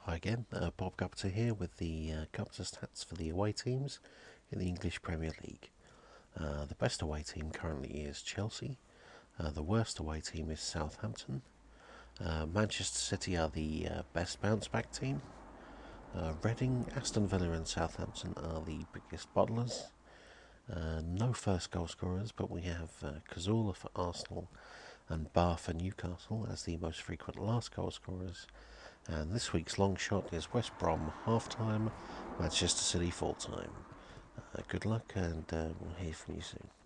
Hi again, Bob Gupta here with the Gupta stats for the away teams in the English Premier League. The best away team currently is Chelsea. The worst away team is Southampton. Manchester City are the best bounce back team. Reading, Aston Villa and Southampton are the biggest bottlers. No first goal scorers, but we have Cazorla for Arsenal and Barr for Newcastle as the most frequent last goal scorers. And this week's long shot is West Brom half-time, Manchester City full-time. Good luck, and we'll hear from you soon.